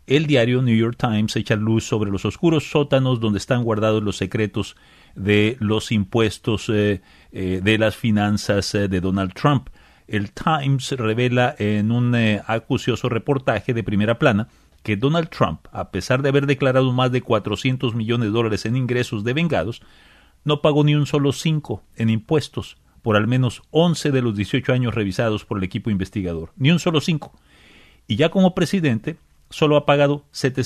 el diario New York Times echa luz sobre los oscuros sótanos donde están guardados los secretos de los impuestos de las finanzas de Donald Trump. El Times revela en un acucioso reportaje de primera plana que Donald Trump, a pesar de haber declarado más de $400 millones en ingresos devengados, no pagó ni un solo 5 en impuestos por al menos 11 de los 18 años revisados por el equipo investigador. Ni un solo 5. Y ya como presidente, solo ha pagado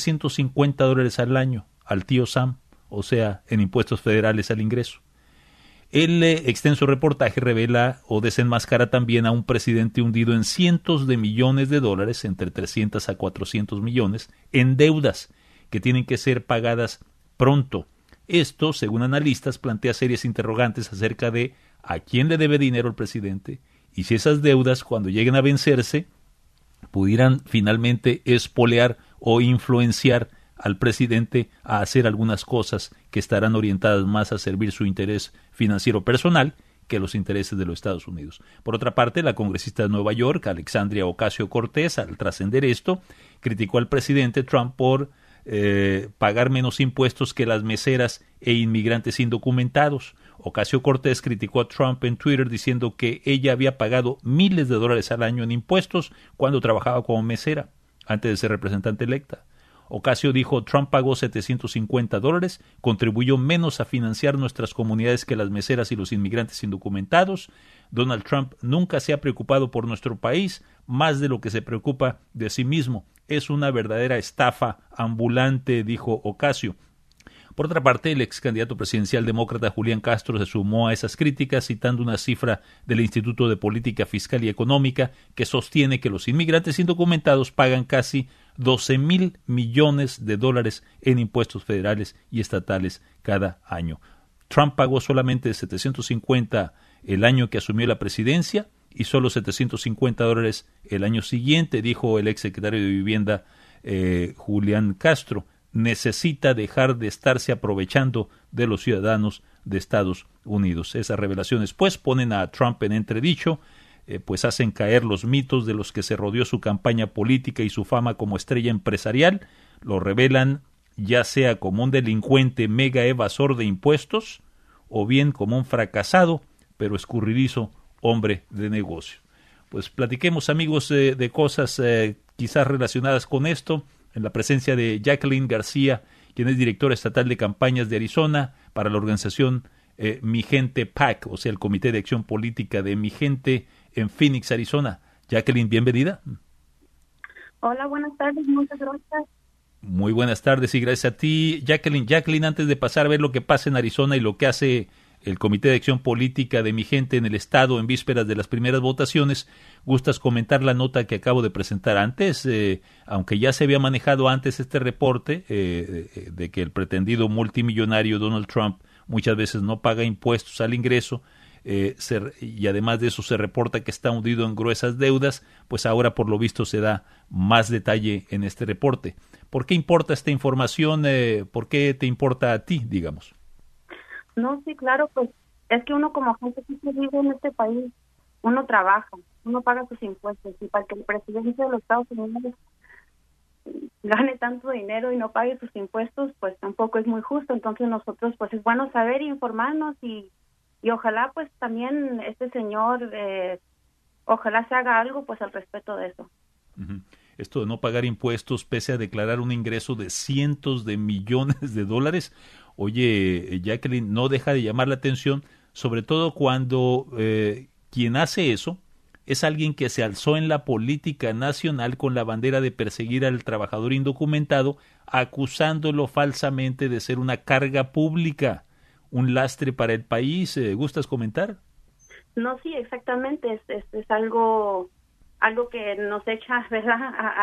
$750 al año al tío Sam, o sea, en impuestos federales al ingreso. El extenso reportaje revela o desenmascara también a un presidente hundido en cientos de millones de dólares, entre 300 a 400 millones, en deudas que tienen que ser pagadas pronto. Esto, según analistas, plantea serias interrogantes acerca de a quién le debe dinero el presidente y si esas deudas, cuando lleguen a vencerse, pudieran finalmente espolear o influenciar al presidente a hacer algunas cosas que estarán orientadas más a servir su interés financiero personal que los intereses de los Estados Unidos. Por otra parte, la congresista de Nueva York, Alexandria Ocasio-Cortez, al trascender esto, criticó al presidente Trump por pagar menos impuestos que las meseras e inmigrantes indocumentados. Ocasio-Cortez criticó a Trump en Twitter diciendo que ella había pagado miles de dólares al año en impuestos cuando trabajaba como mesera, antes de ser representante electa. Ocasio dijo, Trump pagó $750, contribuyó menos a financiar nuestras comunidades que las meseras y los inmigrantes indocumentados. Donald Trump nunca se ha preocupado por nuestro país más de lo que se preocupa de sí mismo. Es una verdadera estafa ambulante, dijo Ocasio. Por otra parte, el ex candidato presidencial demócrata Julián Castro se sumó a esas críticas citando una cifra del Instituto de Política Fiscal y Económica que sostiene que los inmigrantes indocumentados pagan casi $12,000 millones en impuestos federales y estatales cada año. Trump pagó solamente $750 el año que asumió la presidencia y solo $750 el año siguiente, dijo el ex secretario de Vivienda Julián Castro. Necesita dejar de estarse aprovechando de los ciudadanos de Estados Unidos. Esas revelaciones, pues, ponen a Trump en entredicho, pues hacen caer los mitos de los que se rodeó su campaña política y su fama como estrella empresarial, lo revelan ya sea como un delincuente mega evasor de impuestos o bien como un fracasado pero escurridizo hombre de negocio. Pues platiquemos, amigos, de cosas quizás relacionadas con esto, en la presencia de Jacqueline García, quien es directora estatal de campañas de Arizona para la organización Mi Gente PAC, o sea, el Comité de Acción Política de Mi Gente en Phoenix, Arizona. Jacqueline, bienvenida. Hola, buenas tardes, muchas gracias. Muy buenas tardes y gracias a ti, Jacqueline. Jacqueline, antes de pasar a ver lo que pasa en Arizona y lo que hace el Comité de Acción Política de Mi Gente en el Estado en vísperas de las primeras votaciones, ¿gustas comentar la nota que acabo de presentar antes? Aunque ya se había manejado antes este reporte de que el pretendido multimillonario Donald Trump muchas veces no paga impuestos al ingreso, y además de eso se reporta que está hundido en gruesas deudas, pues ahora por lo visto se da más detalle en este reporte. ¿Por qué importa esta información? ¿Por qué te importa a ti, digamos? No, sí, claro, pues es que uno como gente que vive en este país, uno trabaja, uno paga sus impuestos, y para que el presidente de los Estados Unidos gane tanto dinero y no pague sus impuestos, pues tampoco es muy justo. Entonces nosotros, pues es bueno saber e informarnos y ojalá pues también este señor, ojalá se haga algo pues al respecto de eso. Uh-huh. Esto de no pagar impuestos pese a declarar un ingreso de cientos de millones de dólares, oye, Jacqueline, no deja de llamar la atención, sobre todo cuando quien hace eso es alguien que se alzó en la política nacional con la bandera de perseguir al trabajador indocumentado, acusándolo falsamente de ser una carga pública, un lastre para el país. ¿Gustas comentar? No, sí, exactamente, es algo que nos echa, ¿verdad?,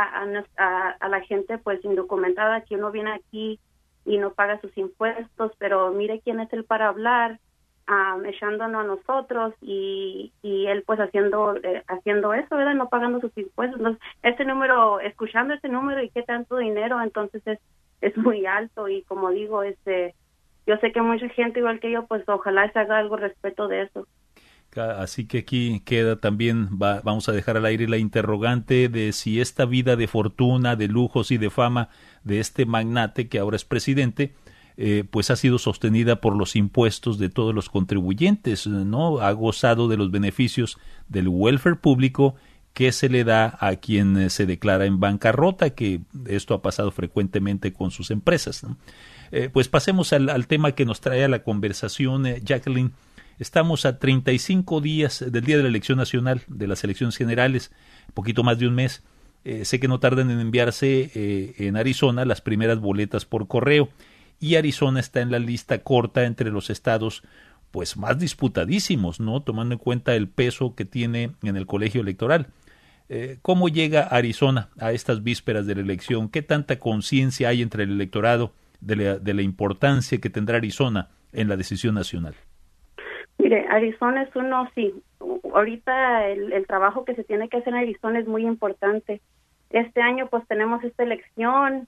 a la gente pues indocumentada, que uno viene aquí y no paga sus impuestos, pero mire quién es él para hablar, echándonos a nosotros y él pues haciendo eso, ¿verdad?, no pagando sus impuestos. Entonces, escuchando ese número y qué tanto dinero, entonces es muy alto y como digo, yo sé que mucha gente igual que yo, pues ojalá se haga algo respecto de eso. Así que aquí queda también, vamos a dejar al aire la interrogante de si esta vida de fortuna, de lujos y de fama de este magnate que ahora es presidente, pues ha sido sostenida por los impuestos de todos los contribuyentes, ¿no? Ha gozado de los beneficios del welfare público que se le da a quien se declara en bancarrota, que esto ha pasado frecuentemente con sus empresas, ¿no? Pues pasemos al tema que nos trae a la conversación, Jacqueline. Estamos a 35 días del día de la elección nacional, de las elecciones generales, poquito más de un mes. Sé que no tardan en enviarse en Arizona las primeras boletas por correo, y Arizona está en la lista corta entre los estados pues más disputadísimos, ¿no? Tomando en cuenta el peso que tiene en el colegio electoral. ¿Cómo llega Arizona a estas vísperas de la elección? ¿Qué tanta conciencia hay entre el electorado de la importancia que tendrá Arizona en la decisión nacional? Mire, Arizona es uno, sí. Ahorita el trabajo que se tiene que hacer en Arizona es muy importante. Este año pues tenemos esta elección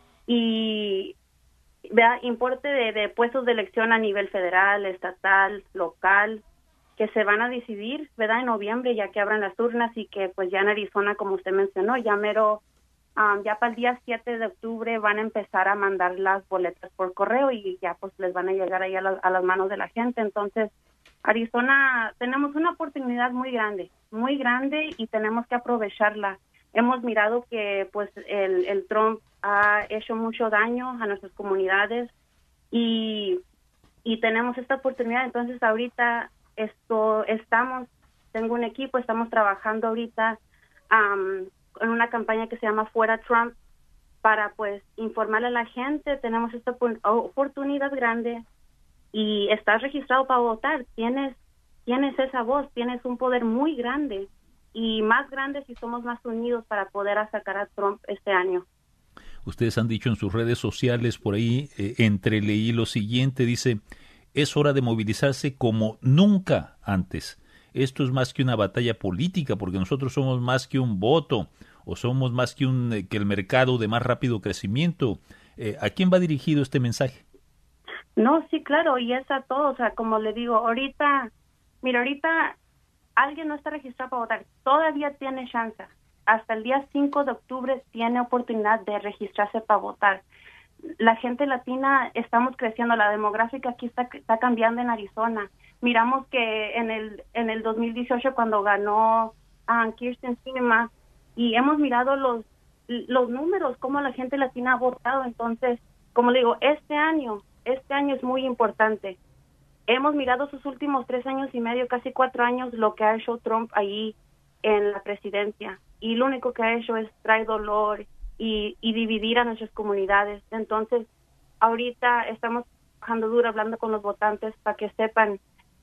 y vea, importe de puestos de elección a nivel federal, estatal, local, que se van a decidir, ¿verdad? En noviembre, ya que abran las urnas y que pues ya en Arizona, como usted mencionó, ya mero, ya para el día 7 de octubre van a empezar a mandar las boletas por correo y ya pues les van a llegar ahí a las manos de la gente. Entonces, Arizona, tenemos una oportunidad muy grande y tenemos que aprovecharla. Hemos mirado que pues el Trump ha hecho mucho daño a nuestras comunidades y tenemos esta oportunidad. Entonces ahorita tengo un equipo, estamos trabajando ahorita en una campaña que se llama Fuera Trump para pues informarle a la gente. Tenemos esta oportunidad grande y estás registrado para votar. Tienes esa voz, tienes un poder muy grande y más grande si somos más unidos para poder sacar a Trump este año. Ustedes han dicho en sus redes sociales, por ahí entreleí lo siguiente, dice: es hora de movilizarse como nunca antes. Esto es más que una batalla política, porque nosotros somos más que un voto, o somos más que el mercado de más rápido crecimiento. ¿A quién va dirigido este mensaje? No, sí, claro, y es a todos. O sea, como le digo, ahorita alguien no está registrado para votar, todavía tiene chance. Hasta el día 5 de octubre tiene oportunidad de registrarse para votar. La gente latina estamos creciendo, la demográfica aquí está cambiando en Arizona. Miramos que en el 2018 cuando ganó Kyrsten Sinema, y hemos mirado los números, cómo la gente latina ha votado. Entonces, como le digo, este año es muy importante. Hemos mirado sus últimos 3 años y medio, casi 4 años, lo que ha hecho Trump ahí en la presidencia. Y lo único que ha hecho es traer dolor y dividir a nuestras comunidades. Entonces, ahorita estamos trabajando duro, hablando con los votantes para que sepan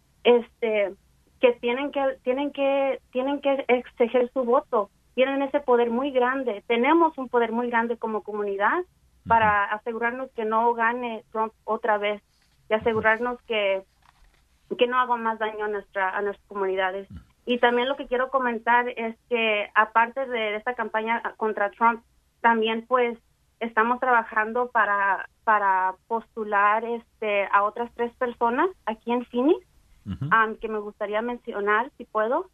que tienen que exigir su voto. Tienen ese poder muy grande. Tenemos un poder muy grande como comunidad para asegurarnos que no gane Trump otra vez y asegurarnos que no haga más daño a nuestras comunidades. Y también lo que quiero comentar es que aparte de esta campaña contra Trump, también pues estamos trabajando para postular a otras 3 personas aquí en Phoenix, que me gustaría mencionar si puedo.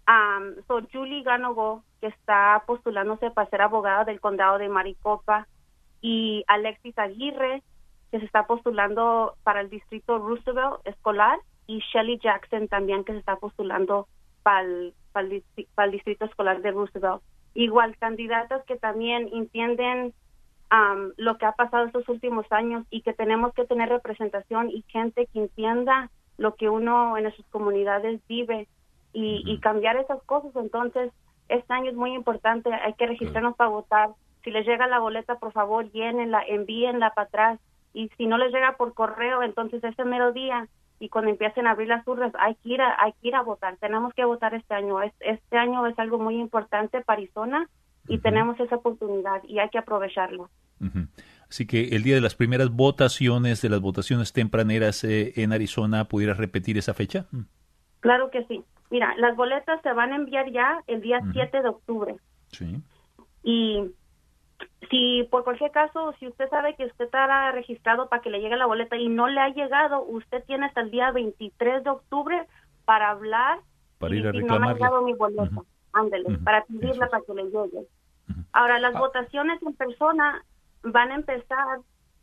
Julie Ganogo, que está postulándose para ser abogada del condado de Maricopa, y Alexis Aguirre, que se está postulando para el distrito Roosevelt escolar, y Shelly Jackson también, que se está postulando para el distrito escolar de Roosevelt. Igual, candidatas que también entienden lo que ha pasado estos últimos años y que tenemos que tener representación y gente que entienda lo que uno en nuestras comunidades vive y cambiar esas cosas. Entonces, este año es muy importante, hay que registrarnos para votar. Si les llega la boleta, por favor, llénenla, envíenla para atrás. Y si no les llega por correo, entonces ese mero día, y cuando empiecen a abrir las urnas, hay que ir a votar. Tenemos que votar este año. Este año es algo muy importante para Arizona y tenemos esa oportunidad y hay que aprovecharlo. Así que el día de las primeras votaciones, de las votaciones tempraneras en Arizona, ¿pudieras repetir esa fecha? Claro que sí. Mira, las boletas se van a enviar ya el día 7 de octubre. Sí. Y si por cualquier caso, si usted sabe que usted estará registrado para que le llegue la boleta y no le ha llegado, usted tiene hasta el día 23 de octubre para hablar para y ir a decir, no me ha reclamarla. llegado mi boleta. Ándele, para pedirla para que le llegue. Ahora, las votaciones en persona van a empezar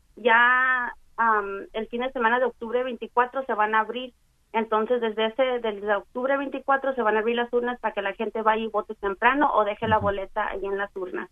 ya el fin de semana de octubre 24 se van a abrir. Entonces, desde octubre 24 se van a abrir las urnas para que la gente vaya y vote temprano o deje la boleta ahí en las urnas.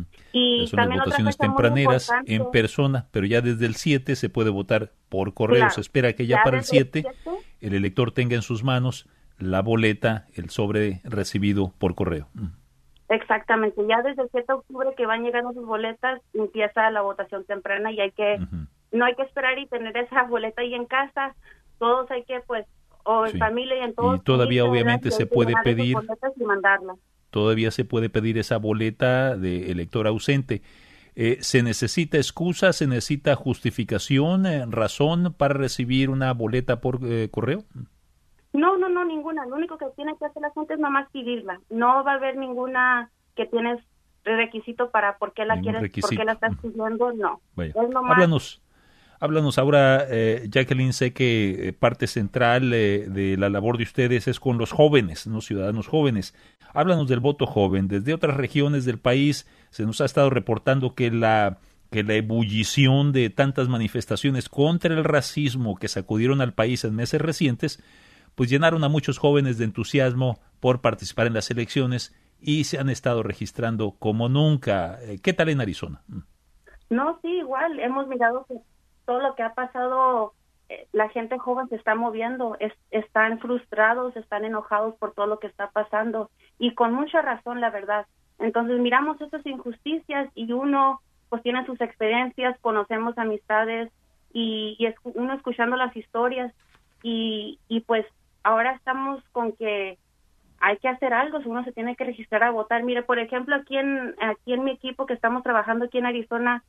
Y son las también votaciones tempraneras en persona, pero ya desde el 7 se puede votar por correo. Claro, Se espera que ya para el 7 el elector tenga en sus manos la boleta, el sobre recibido por correo. Exactamente, ya desde el 7 de octubre que van llegando sus boletas, empieza la votación temprana y no hay que esperar y tener esa boleta ahí en casa, todos hay que, pues, o en familia y en todos. Y todavía obviamente se puede pedir, y mandarla. Todavía se puede pedir esa boleta de elector ausente. ¿Se necesita excusa, se necesita justificación, razón para recibir una boleta por correo? No, ninguna. Lo único que tiene que hacer la gente es nomás pedirla. No va a haber ninguna que tienes requisito para por qué la quieres, por qué la estás pidiendo, no. Vaya. Háblanos ahora, Jacqueline, sé que parte central de la labor de ustedes es con los jóvenes, ¿no? Ciudadanos jóvenes. Háblanos del voto joven. Desde otras regiones del país se nos ha estado reportando que la ebullición de tantas manifestaciones contra el racismo que sacudieron al país en meses recientes, pues llenaron a muchos jóvenes de entusiasmo por participar en las elecciones y se han estado registrando como nunca. ¿Qué tal en Arizona? No, sí, igual. Hemos mirado que todo lo que ha pasado, la gente joven se está moviendo, están frustrados, están enojados por todo lo que está pasando y con mucha razón, la verdad. Entonces miramos esas injusticias y uno pues tiene sus experiencias, conocemos amistades y uno escuchando las historias y pues ahora estamos con que hay que hacer algo, uno se tiene que registrar a votar. Mire, por ejemplo, aquí en mi equipo que estamos trabajando aquí en Arizona,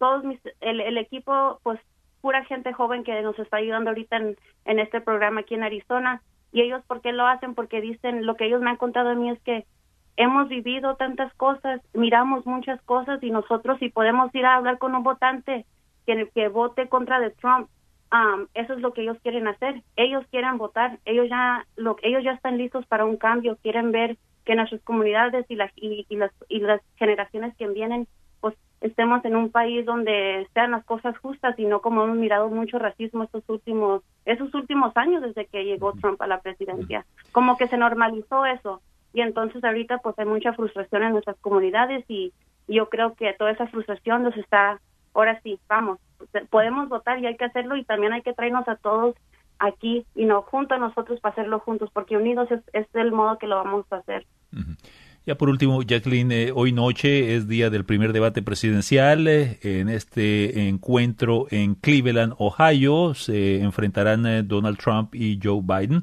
el equipo, pues pura gente joven que nos está ayudando ahorita en este programa aquí en Arizona. Y ellos, ¿por qué lo hacen? Porque dicen, lo que ellos me han contado a mí es que hemos vivido tantas cosas, miramos muchas cosas y nosotros si podemos ir a hablar con un votante que vote contra de Trump, eso es lo que ellos quieren hacer. Ellos quieren votar, ellos ya están listos para un cambio, quieren ver que nuestras comunidades y las generaciones que vienen pues estemos en un país donde sean las cosas justas y no como hemos mirado mucho racismo esos últimos años desde que llegó Trump a la presidencia. Como que se normalizó eso y entonces ahorita pues hay mucha frustración en nuestras comunidades y yo creo que toda esa frustración nos está, ahora sí, vamos, podemos votar y hay que hacerlo y también hay que traernos a todos aquí y no junto a nosotros para hacerlo juntos porque unidos es el modo que lo vamos a hacer. Ya por último, Jacqueline, hoy noche es día del primer debate presidencial. En este encuentro en Cleveland, Ohio, se enfrentarán Donald Trump y Joe Biden.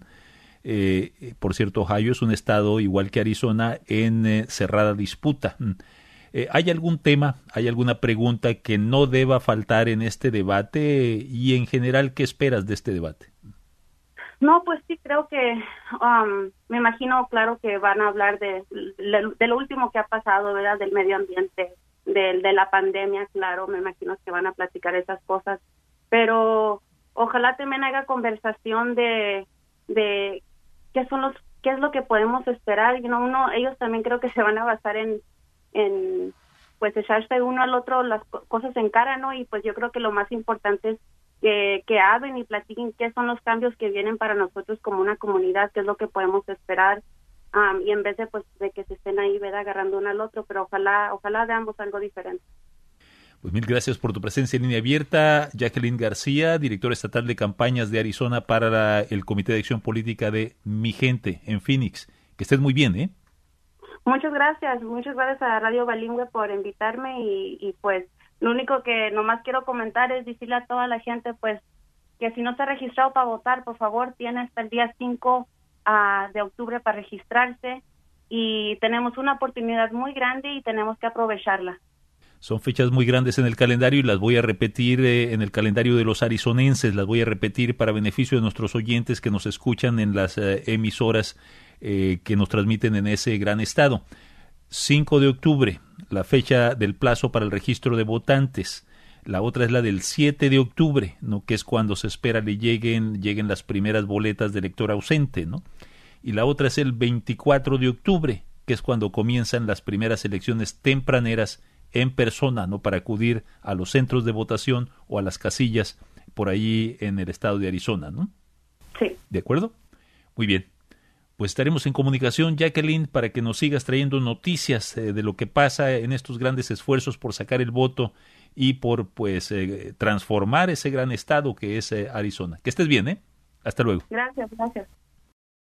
Por cierto, Ohio es un estado, igual que Arizona, en cerrada disputa. ¿Hay algún tema, hay alguna pregunta que no deba faltar en este debate? Y en general, ¿qué esperas de este debate? No, pues sí, creo que me imagino, claro, que van a hablar de lo último que ha pasado, ¿verdad? Del medio ambiente, de la pandemia, claro, me imagino que van a platicar esas cosas. Pero ojalá también haya conversación de qué es lo que podemos esperar. Ellos también creo que se van a basar en pues echarse uno al otro las cosas en cara, ¿no? Y pues yo creo que lo más importante es que hablen y platiquen qué son los cambios que vienen para nosotros como una comunidad, qué es lo que podemos esperar, y en vez de que se estén ahí, ¿verdad?, agarrando uno al otro, pero ojalá veamos algo diferente. Pues mil gracias por tu presencia en línea abierta, Jacqueline García, directora estatal de campañas de Arizona para el Comité de Acción Política de Mi Gente en Phoenix. Que estés muy bien, ¿eh? Muchas gracias a Radio Bilingüe por invitarme y pues lo único que nomás quiero comentar es decirle a toda la gente, pues, que si no se ha registrado para votar, por favor, tiene hasta el día 5 de octubre para registrarse y tenemos una oportunidad muy grande y tenemos que aprovecharla. Son fechas muy grandes en el calendario y las voy a repetir en el calendario de los arizonenses, las voy a repetir para beneficio de nuestros oyentes que nos escuchan en las emisoras que nos transmiten en ese gran estado. 5 de octubre, la fecha del plazo para el registro de votantes. La otra es la del 7 de octubre, ¿no? Que es cuando se espera le lleguen las primeras boletas de elector ausente, ¿no? Y la otra es el 24 de octubre, que es cuando comienzan las primeras elecciones tempraneras en persona, ¿no? Para acudir a los centros de votación o a las casillas por ahí en el estado de Arizona, ¿no? Sí. ¿De acuerdo? Muy bien. Pues estaremos en comunicación, Jacqueline, para que nos sigas trayendo noticias de lo que pasa en estos grandes esfuerzos por sacar el voto y por, pues, transformar ese gran estado que es Arizona. Que estés bien, ¿eh? Hasta luego. Gracias.